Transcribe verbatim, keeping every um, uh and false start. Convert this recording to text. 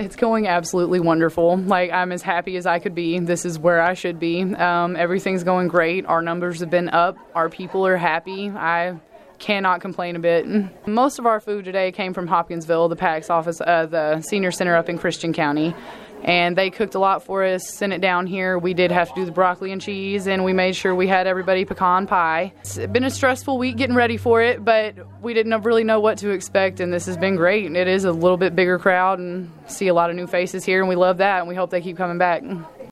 It's going absolutely wonderful. Like, I'm as happy as I could be. This is where I should be. Um, everything's going great. Our numbers have been up. Our people are happy. I cannot complain a bit. Most of our food today came from Hopkinsville, the PACS office, uh, the senior center up in Christian County. And they cooked a lot for us, sent it down here. We did have to do the broccoli and cheese, and we made sure we had everybody pecan pie. It's been a stressful week getting ready for it, but we didn't really know what to expect, and this has been great. It is a little bit bigger crowd, and see a lot of new faces here, and we love that, and we hope they keep coming back.